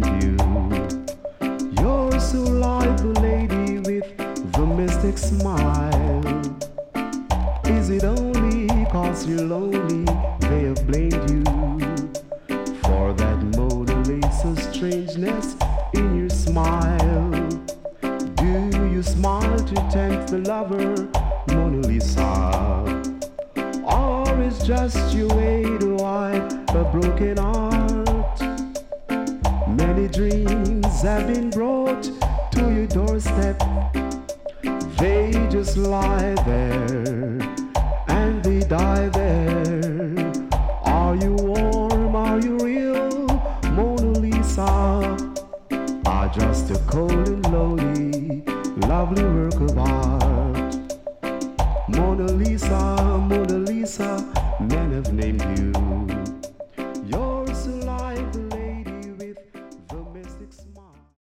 named you. You're so like the lady with the mystic smile. Is it only cause you're lonely they have blamed you for that Mona Lisa strangeness in your smile? Do you smile to tempt the lover, Mona Lisa? Or is just your way to hide a broken heart? Many dreams have been brought to your doorstep. They just lie there and they die there. Are you warm? Are you real, Mona Lisa? Are just a cold and lonely, lovely work of art. Mona Lisa, Mona Lisa, men have named you.